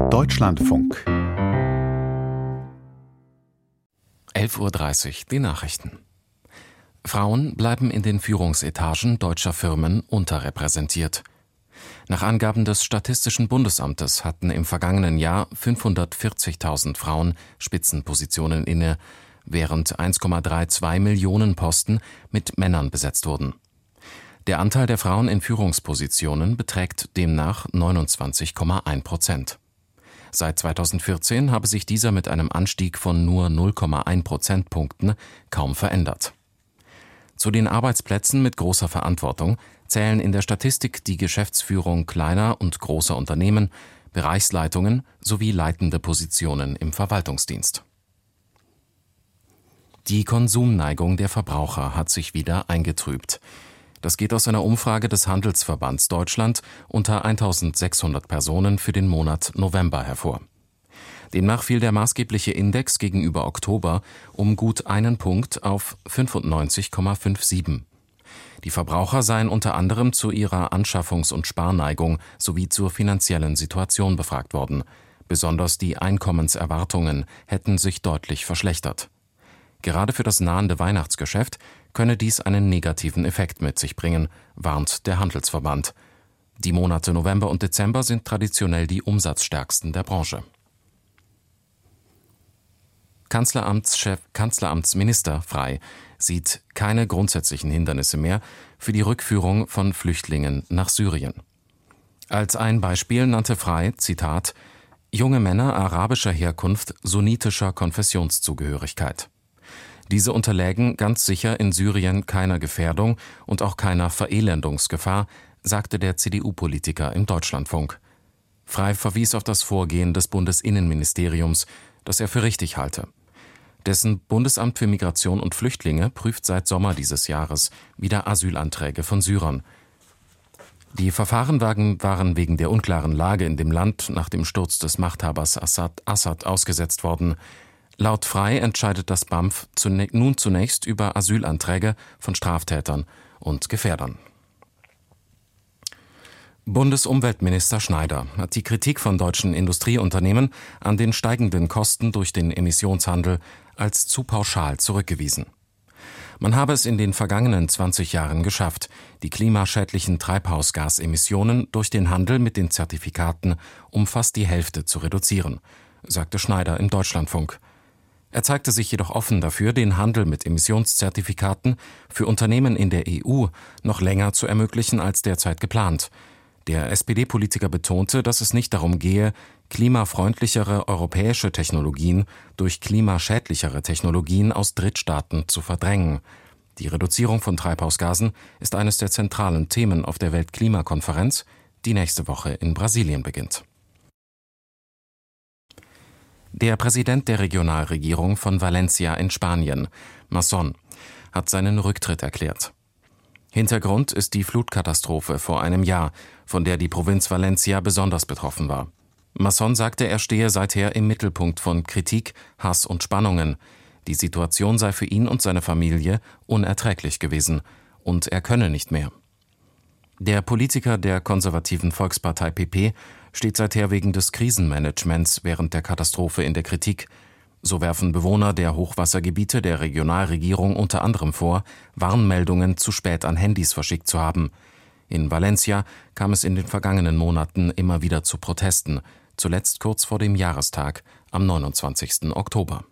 Deutschlandfunk 11:30 Uhr, die Nachrichten. Frauen bleiben in den Führungsetagen deutscher Firmen unterrepräsentiert. Nach Angaben des Statistischen Bundesamtes hatten im vergangenen Jahr 540.000 Frauen Spitzenpositionen inne, während 1,32 Millionen Posten mit Männern besetzt wurden. Der Anteil der Frauen in Führungspositionen beträgt demnach 29,1%. Seit 2014 habe sich dieser mit einem Anstieg von nur 0,1 Prozentpunkten kaum verändert. Zu den Arbeitsplätzen mit großer Verantwortung zählen in der Statistik die Geschäftsführung kleiner und großer Unternehmen, Bereichsleitungen sowie leitende Positionen im Verwaltungsdienst. Die Konsumneigung der Verbraucher hat sich wieder eingetrübt. Das geht aus einer Umfrage des Handelsverbands Deutschland unter 1.600 Personen für den Monat November hervor. Demnach fiel der maßgebliche Index gegenüber Oktober um gut einen Punkt auf 95,57. Die Verbraucher seien unter anderem zu ihrer Anschaffungs- und Sparneigung sowie zur finanziellen Situation befragt worden. Besonders die Einkommenserwartungen hätten sich deutlich verschlechtert. Gerade für das nahende Weihnachtsgeschäft könne dies einen negativen Effekt mit sich bringen, warnt der Handelsverband. Die Monate November und Dezember sind traditionell die umsatzstärksten der Branche. Kanzleramtsminister Frey sieht keine grundsätzlichen Hindernisse mehr für die Rückführung von Flüchtlingen nach Syrien. Als ein Beispiel nannte Frey, Zitat, junge Männer arabischer Herkunft sunnitischer Konfessionszugehörigkeit. Diese unterlägen ganz sicher in Syrien keiner Gefährdung und auch keiner Verelendungsgefahr, sagte der CDU-Politiker im Deutschlandfunk. Frey verwies auf das Vorgehen des Bundesinnenministeriums, das er für richtig halte. Dessen Bundesamt für Migration und Flüchtlinge prüft seit Sommer dieses Jahres wieder Asylanträge von Syrern. Die Verfahren waren wegen der unklaren Lage in dem Land nach dem Sturz des Machthabers Assad ausgesetzt worden. Laut Frey entscheidet das BAMF nun zunächst über Asylanträge von Straftätern und Gefährdern. Bundesumweltminister Schneider hat die Kritik von deutschen Industrieunternehmen an den steigenden Kosten durch den Emissionshandel als zu pauschal zurückgewiesen. Man habe es in den vergangenen 20 Jahren geschafft, die klimaschädlichen Treibhausgasemissionen durch den Handel mit den Zertifikaten um fast die Hälfte zu reduzieren, sagte Schneider im Deutschlandfunk. Er zeigte sich jedoch offen dafür, den Handel mit Emissionszertifikaten für Unternehmen in der EU noch länger zu ermöglichen als derzeit geplant. Der SPD-Politiker betonte, dass es nicht darum gehe, klimafreundlichere europäische Technologien durch klimaschädlichere Technologien aus Drittstaaten zu verdrängen. Die Reduzierung von Treibhausgasen ist eines der zentralen Themen auf der Weltklimakonferenz, die nächste Woche in Brasilien beginnt. Der Präsident der Regionalregierung von Valencia in Spanien, Mazón, hat seinen Rücktritt erklärt. Hintergrund ist die Flutkatastrophe vor einem Jahr, von der die Provinz Valencia besonders betroffen war. Mazón sagte, er stehe seither im Mittelpunkt von Kritik, Hass und Spannungen. Die Situation sei für ihn und seine Familie unerträglich gewesen und er könne nicht mehr. Der Politiker der konservativen Volkspartei PP steht seither wegen des Krisenmanagements während der Katastrophe in der Kritik. So werfen Bewohner der Hochwassergebiete der Regionalregierung unter anderem vor, Warnmeldungen zu spät an Handys verschickt zu haben. In Valencia kam es in den vergangenen Monaten immer wieder zu Protesten, zuletzt kurz vor dem Jahrestag am 29. Oktober.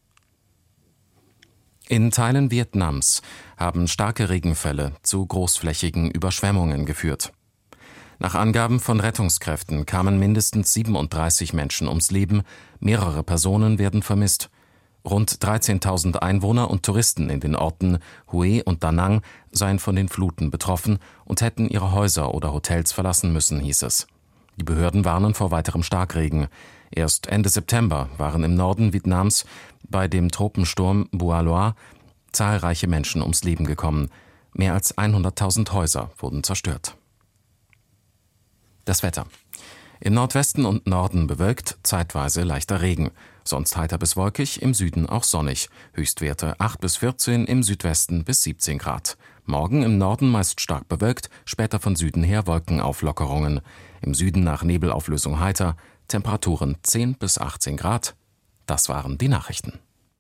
In Teilen Vietnams haben starke Regenfälle zu großflächigen Überschwemmungen geführt. Nach Angaben von Rettungskräften kamen mindestens 37 Menschen ums Leben, mehrere Personen werden vermisst. Rund 13.000 Einwohner und Touristen in den Orten Hue und Da Nang seien von den Fluten betroffen und hätten ihre Häuser oder Hotels verlassen müssen, hieß es. Die Behörden warnen vor weiterem Starkregen. Erst Ende September waren im Norden Vietnams bei dem Tropensturm Bua Loa zahlreiche Menschen ums Leben gekommen. Mehr als 100.000 Häuser wurden zerstört. Das Wetter. Im Nordwesten und Norden bewölkt, zeitweise leichter Regen. Sonst heiter bis wolkig, im Süden auch sonnig. Höchstwerte 8 bis 14, im Südwesten bis 17 Grad. Morgen im Norden meist stark bewölkt, später von Süden her Wolkenauflockerungen. Im Süden nach Nebelauflösung heiter, Temperaturen 10 bis 18 Grad. Das waren die Nachrichten.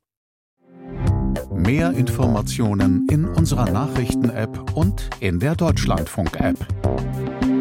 Mehr Informationen in unserer Nachrichten-App und in der Deutschlandfunk-App.